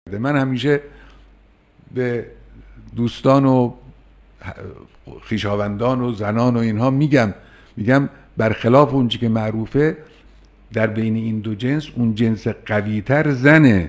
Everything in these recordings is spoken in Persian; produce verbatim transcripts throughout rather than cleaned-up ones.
من همیشه به دوستان و خویشاوندان و زنان و اینها میگم میگم برخلاف اون چی که معروفه، در بین این دو جنس اون جنس قویتر زنه.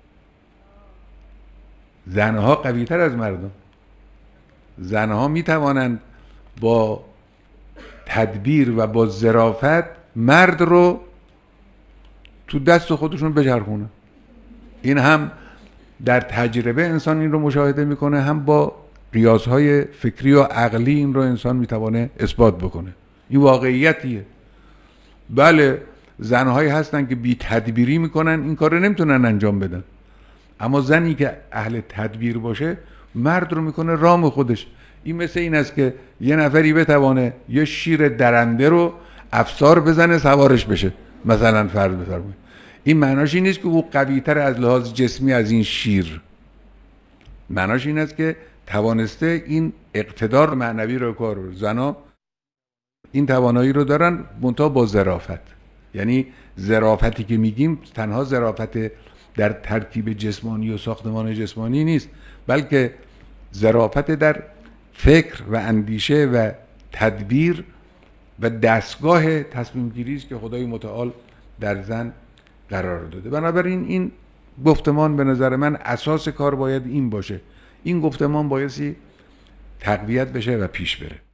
زنها قویتر از مردم. زنها میتوانند با تدبیر و با ظرافت مرد رو تو دست خودشون بچرخونه. این هم در تجربه انسان این رو مشاهده میکنه، هم با قیاسهای فکری و عقلی این رو انسان میتوانه اثبات بکنه. این واقعیتیه. بله زنهایی هستن که بی تدبیری میکنن، این کار رو نمیتونن انجام بدن، اما زنی که اهل تدبیر باشه مرد رو میکنه رام خودش. این مثل این است که یه نفری بتوانه یه شیر درنده رو افسار بزنه سوارش بشه، مثلا فرض بفرمایید. این معناش این نیست که او قوی‌تر از لحاظ جسمی از این شیر، معناش این است که توانسته این اقتدار معنوی رو کار رو. زنا این توانایی رو دارن منتها با ظرافت. یعنی ظرافتی که میگیم تنها ظرافت در ترتیب جسمانی و ساختمان جسمانی نیست، بلکه ظرافت در فکر و اندیشه و تدبیر و دستگاه تصمیم گیری است که خدای متعال در زن قرار داده. بنابراین این گفتمان به نظر من اساس کار باید این باشه. این گفتمان بایستی تقویت بشه و پیش بره.